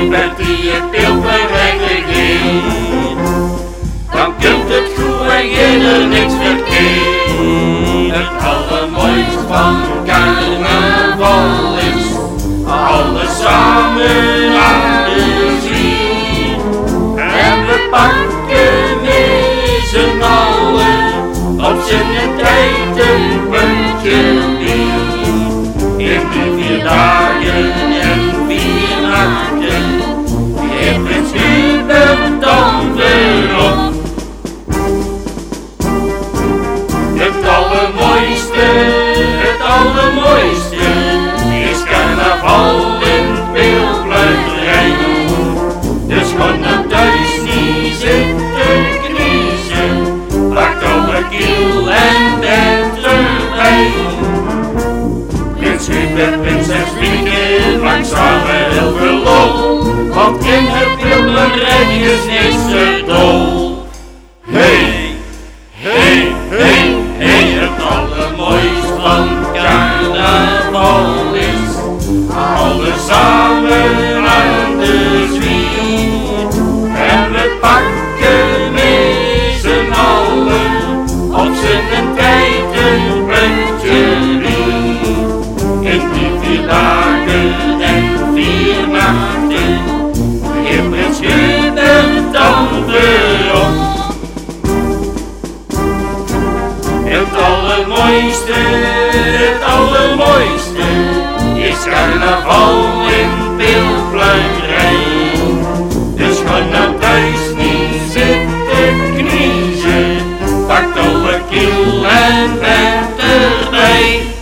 Siebert die het pilverrekken geeft, dan komt het goed en geen niks verkeerd. Het allermooist van carnaval is alles samen aan de zwier. En we pakken met z'n allen op z'n tijd een puntje bier. In die 4 dagen en 4 nachten heeft het Siebert dan weer op. Het allermooiste is carnaval in Pilpluimerij. Dus gewoon naar thuis niet zitten kniezen, pakt alle kiel en bent erbij. Prins Siebert, prinses Wieke, maakt samen heel veel lol, want in het Pilpluimerij is niks te dol. Hey, hey, hey, hey, het allermooist van carnaval is alles samen aan de zwier. En we pakken met z'n allen op z'n tijd een puntje bier. In die 4 dagen en 4 nachten heeft Prins Siebert dan weer op. Het allermooiste is carnaval in Pilpluimerij. Dus ga naar thuis niet zitten kniezen, pakt alle kiel en bent erbij.